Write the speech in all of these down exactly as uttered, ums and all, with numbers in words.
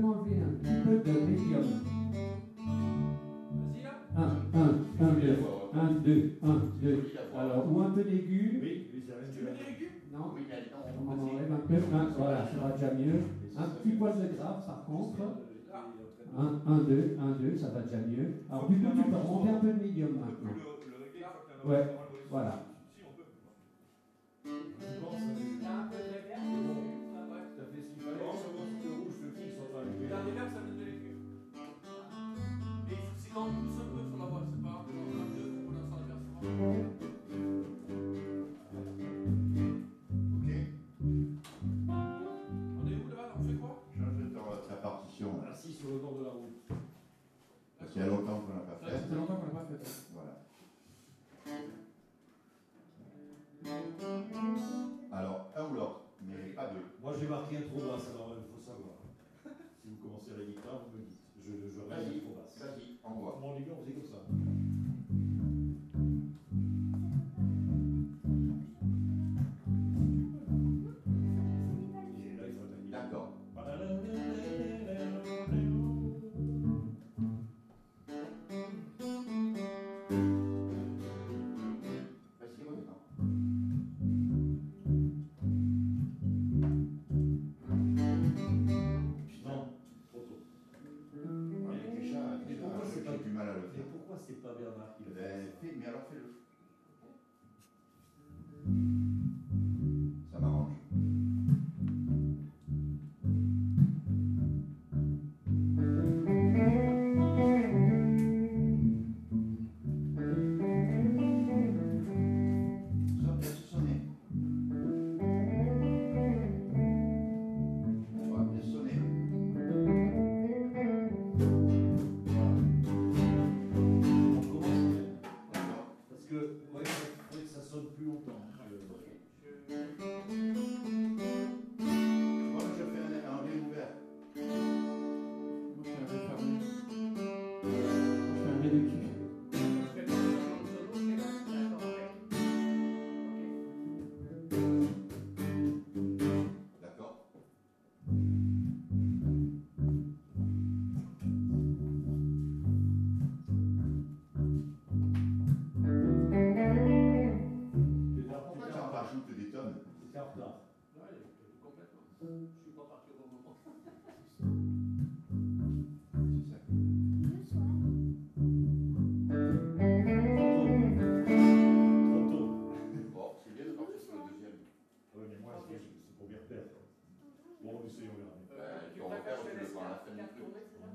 m'enlever un petit peu de médium? Vas-y là. un, un, un, deux, un, deux, un, deux. Alors, ou un peu d'aigu. Oui, oui, ça va. Tu veux des légumes? Non, Oui, là, non, on en enlève un peu. Un, voilà, ça va déjà mieux. Un petit poil de grave, par contre. Un, un, deux, un, deux, ça va déjà mieux. Alors, du coup, tu peux remonter un peu de médium maintenant. Ouais, voilà. Si, on peut. Je pense que T'as un peu de réverb? Ça va. ça fait ce qu'il fallait. Non, c'est bon, si le rouge, le fixe, on va arriver. T'as un réverb, ça donne de légumes. Mais il faut que c'est quand même pousse un peu sur la voix, c'est pas un peu dans un deux pour l'instant inversement. Ok. On est où là-bas? On fait quoi? Change ta, ta partition. Assis sur le bord de la route. Parce qu'il y a longtemps qu'on n'a pas Ça fait. fait longtemps qu'on l'a pas fait. Voilà. Alors, un ou l'autre, mais pas deux. Moi, j'ai marqué un trop basse, alors il faut savoir. Si vous commencez à la guitare, vous me dites. Je, je reste Vas-y, trop basse. vas-y, on voit. Mon livre, on faisait comme ça. Et là, il faut attaquer. D'accord. Vas-y, reviens. Non, trop tôt. Ouais, mais déjà, Mais déjà, pourquoi c'est j'ai pas du mal à le Mais faire. pourquoi c'est pas Bernard qui le fait? Ben, fais, mais alors fais-le. Ça m'arrange. Ça, laisse sonner. On va laisse sonner. On commence. D'accord. Parce que, ouais, il faudrait que ça sonne plus longtemps. Tu vois, je fais un, un ré ouvert. Moi, je fais un ré fermé. Je fais un ré de kiff. Je fais pas le solo, je fais la- d'accord, ok. D'accord. Pourquoi tu en rajoutes des tonnes? C'était en retard. Ouais, complètement. Je suis pas parti au bon moment. C'est ça. Trop tôt. Bon, c'est bien de partir sur le deuxième. Oui, mais moi, c'est c'est pour bien faire. Bon, essayons, regarder. Euh, tu on va préfères faire que je le te laisse par la quatre- fin du quatre truc. tournées, c'est ça?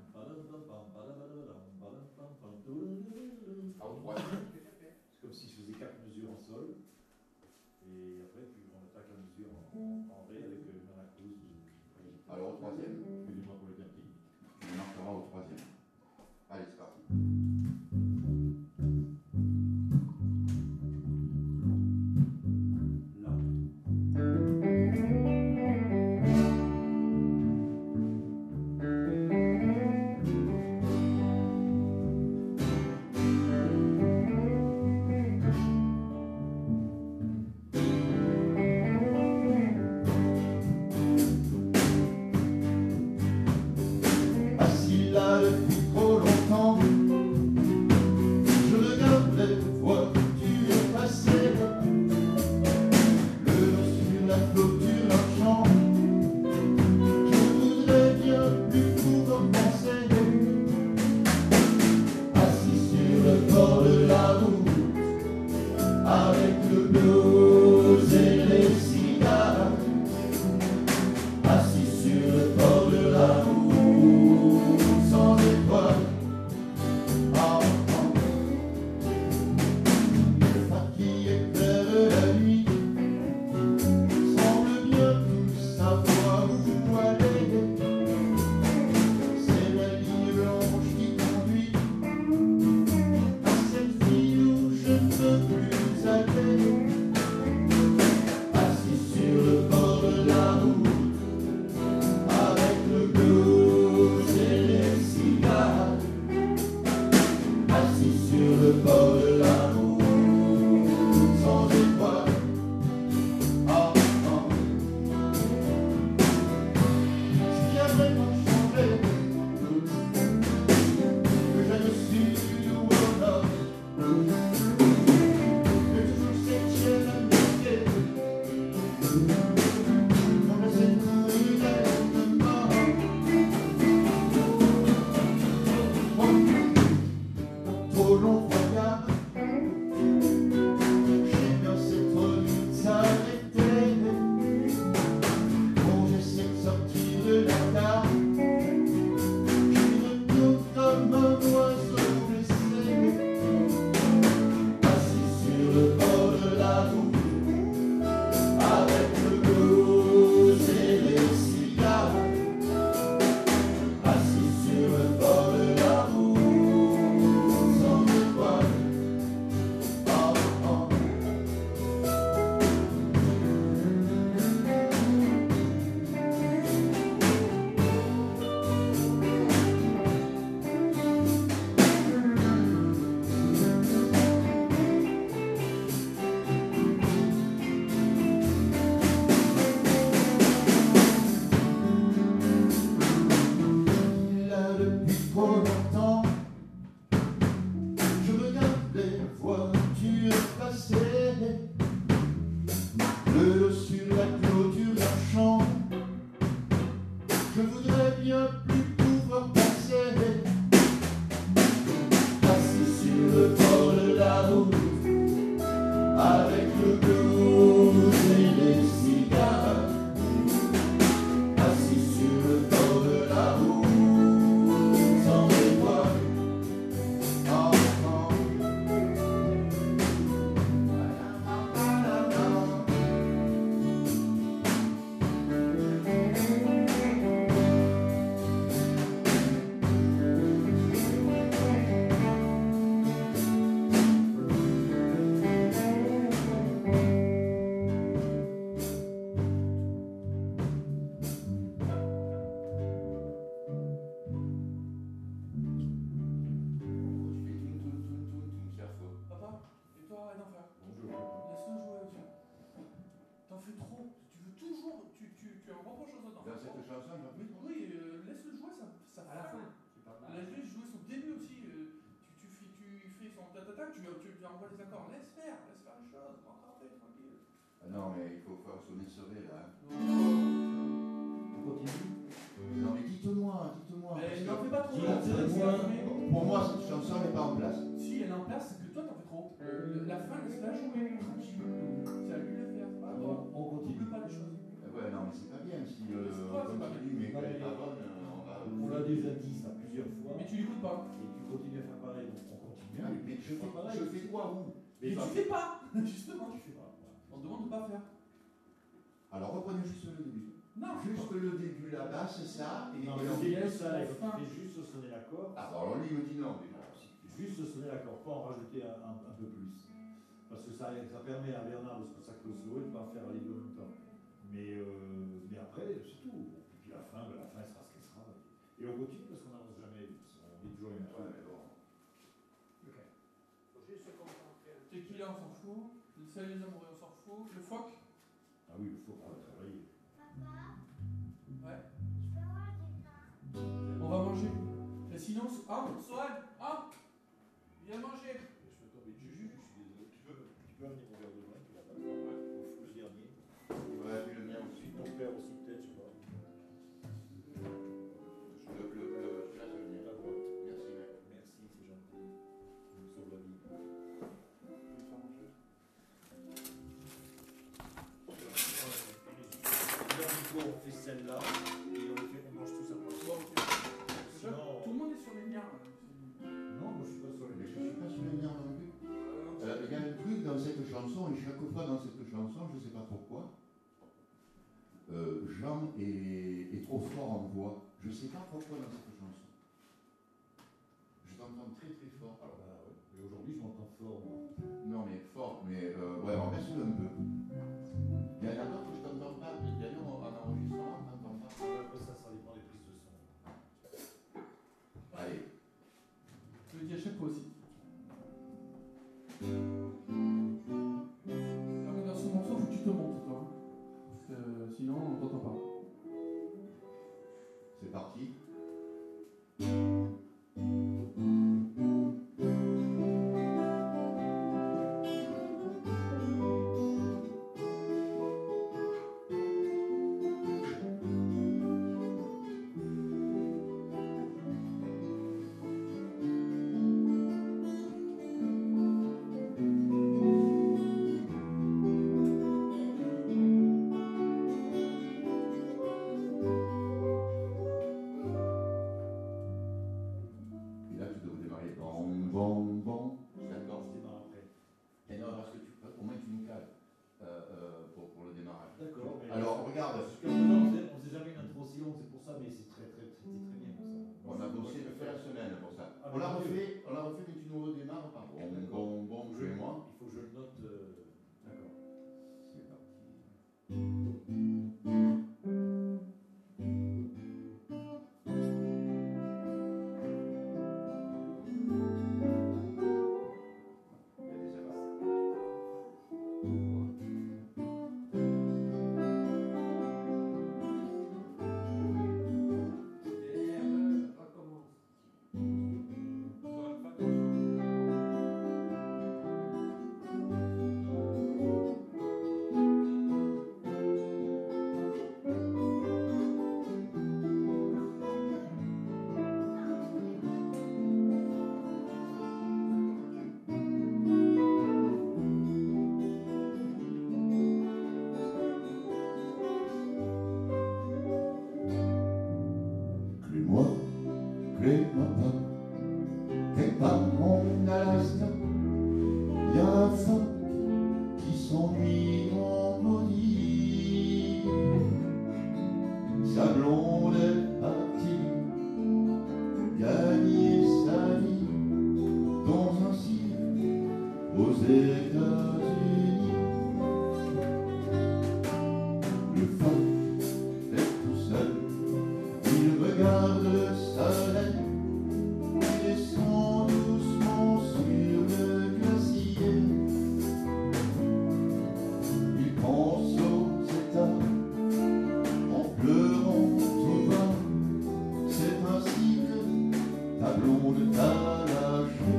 Ah, au troisième. C'est comme si je faisais quatre mesures en sol. Et après, puis on attaque la mesure en, en ré avec euh, dans la cause. Alors, au troisième. Excusez-moi pour le terme technique. Tu marqueras au troisième. Allez, c'est parti. Là. Assis là depuis trop longtemps, je regarde les voitures passer, le long sur la clôture d'un champ. Je voudrais bien plus pour penser, assis sur le bord de la route, avec le blues et les cigares, assis sur le bord de la route. Sans étoiles. très bien plus pouvoir passer. Assis sur le bord de la route, avec le blues et les cigares. Assis sur le bord de la route, sans étoiles. Oh, oh. Papa, et toi, arrête d'en faire. Laisse-le jouer aussi. T'en fais trop. Tu veux toujours. Tu, tu, tu en reproches aux autres. Dans cette chanson, il va plus trop. Oui, euh, laisse-le jouer, ça, ça À la fin, c'est pas mal. Laisse-le jouer son début aussi. euh, tu, tu, fais, tu fais son tatata, tu, tu, tu envoies les accords. Laisse faire, laisse faire les choses. Concentre-toi, tranquille. Ah non, mais il faut faire sonner sauver là. hein. On continue. Non, mais dites-moi, dites-moi. Mais parce n'en que- fais pas trop. Dites-moi, Mais- pour moi, cette chanson n'est pas en place. Si elle est en place, c'est que toi t'en fais trop. Euh, la fin, laisse-la jouer, tranquille. C'est à lui de le faire, c'est pas à toi. On continue. N'oublie pas les choses. Eh ouais, non, mais c'est pas bien si euh, C'est quoi, on c'est pas continue, mais Non, qu'elle mais- est pas bonne, euh, on va. On l'a déjà dit ça plusieurs fois. Mais tu l'écoutes pas. Et tu continues à faire pareil, donc on continue. Mais, mais je, fais, je fais quoi, vous Mais pas- tu fais pas. Justement, Tu fais pas. Voilà. on te demande de pas faire. Alors reprenez juste le début. Non, Juste le début, la basse, c'est ça. Et, Non, et mais on- le début, laisse ça, la il faut fin. tu fais juste sonner l'accord. Ah, bon, alors lui, il me dit non déjà. Juste sonner l'accord, pas en rajouter un, un, un peu plus. Parce que ça, ça permet à Bernard de se consacrer au solo et de ne pas faire les deux en même temps. Mais, euh, mais après, c'est tout. Et puis la fin, ben, la fin, elle sera ce qu'elle sera. Et on continue parce qu'on n'avance jamais. On dit toujours une Ouais, chose. mais bon. Faut juste se concentrer. tequila, on s'en fout. Le sel les amoureux, on s'en fout. Le phoque. Ah oui, il faut pas travailler. Ouais. On va manger. Et sinon, ah, Soad, ah, viens manger. Je peux tomber dessus, je suis désolé. Tu peux, tu peux amener mon verre de vin, tu l'as pas. Au le dernier. Ouais, puis le mien aussi. Ton père aussi, peut-être, je sais pas. Le, le, le, celui-là, c'est le mien. Ta droite. Merci, mec. Merci, c'est gentil. Tu me sauves la vie. On fait celle-là et on, fait, on mange tous après. Bon, ok. Sinon- Tout le monde est sur les liens. Non, moi je suis pas sur Mais les je suis pas sur le mien non plus. Euh, Euh, Il y a un truc dans cette chanson, et chaque fois dans cette chanson, je ne sais pas pourquoi, euh, Jean est, est trop fort en voix. Je ne sais pas pourquoi dans cette chanson. Je t'entends très très fort. Alors, Ah ouais. Et aujourd'hui je m'entends fort. Moi. non mais fort, mais euh, ouais, on baisse un peu. Il y en a d'autres que je t'entends pas. D'ailleurs, en enregistrement, on t'entend pas. Après ça, ça dépend des prises de son. Allez. je le dis à chaque fois aussi. Alors, dans ce morceau, faut que tu te montes, toi. hein. Parce que sinon, on t'entend pas. C'est parti. Et là, tu dois démarrer. Bon, bon, bon. D'accord. Je démarre après. Et non, parce que tu, au moins tu nous cales euh, euh, pour, pour le démarrage. D'accord. mais- Alors, regarde. Jusqu'à maintenant, on faisait, on faisait jamais une intro aussi longue, c'est pour ça, mais c'est très, très, c'était très bien pour ça. On a bossé de faire la semaine pour ça. Ah, On l'a mais refait, on l'a refait, mais tu nous redémarres par bon, bon, bon, Je- chez moi. Il faut que je le note. euh, D'accord. C'est parti. Il y a des Et euh, recommence. Ça va le clé-moi pas. Quelque part en Alaska, y a un phoque qui s'ennuie en maudit. Sa blonde est partie gagner sa vie dans un cirque aux États-Unis. Le phoque est tout seul, il regarde le soleil, il descend doucement sur le glacier. Il pense aux États en pleurant tout bas. C'est ainsi que ta blonde t'a lâché.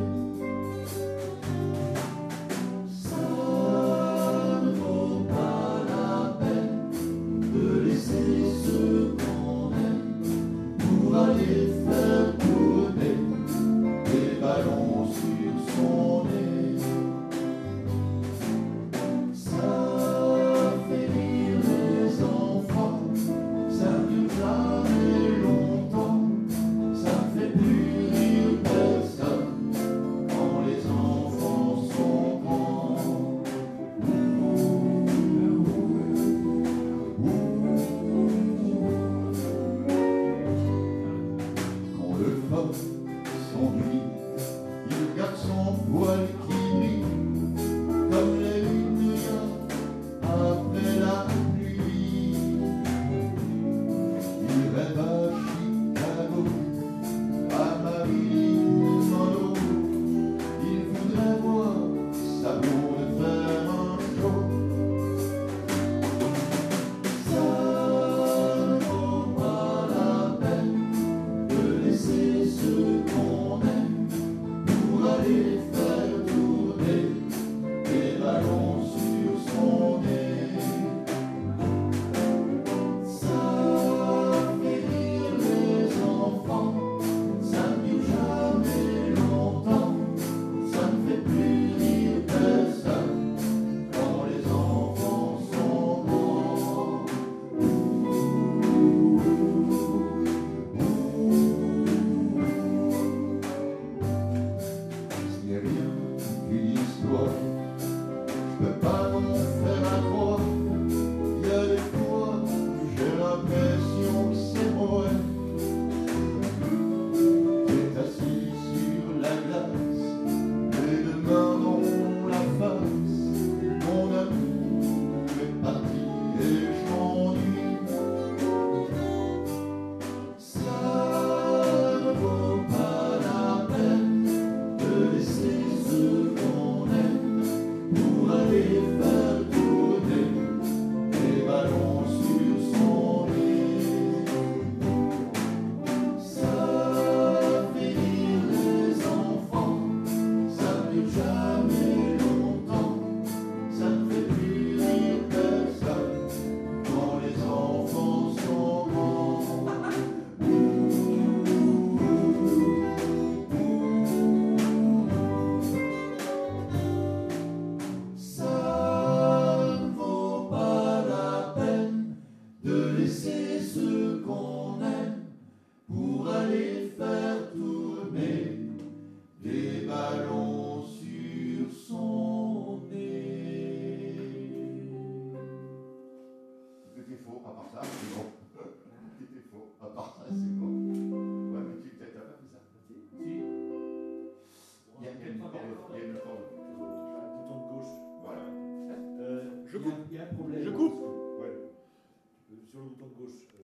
Ça ne vaut pas la peine de laisser ceux qu'on aime pour aller faire tourner des ballons sur son nez. Ça fait rire les enfants, ça ne dure jamais longtemps, ça ne fait plus rire personne quand les enfants sont grands. Quand le phoque s'ennuie, il garde son poil qui brille comme les lumières après la pluie. Il rêve à Chicago, à Marilyn Monroe. Il voudrait voir sa blonde faire un show. Ça ne vaut pas la peine de laisser ceux qu'on aime pour aller faire tourner des ballons sur son nez. Ça fait rire les enfants, ça ne dure jamais longtemps, ça ne fait plus rire personne quand les enfants sont grands. Ce n'est rien qu'une histoire, je peux pas m'en faire à croire. Il y a des fois, j'ai l'impression que c'est moi. T'es assis sur la glace, les deux mains dans la face. Mon amour est parti et je m'ennuie. Ça ne vaut pas la peine de laisser ceux qu'on aime pour aller faire tourner des ballons sur son nez. Ça fait rire les enfants, ça ne dure jamais longtemps, ça ne fait plus rire personne quand les enfants sont grands. Ça ne vaut pas la peine de laisser ceux qu'on aime pour aller faire tourner des ballons sur son nez. Tout est faux, à part ça, c'est bon. Tout est faux, à part ça, c'est bon.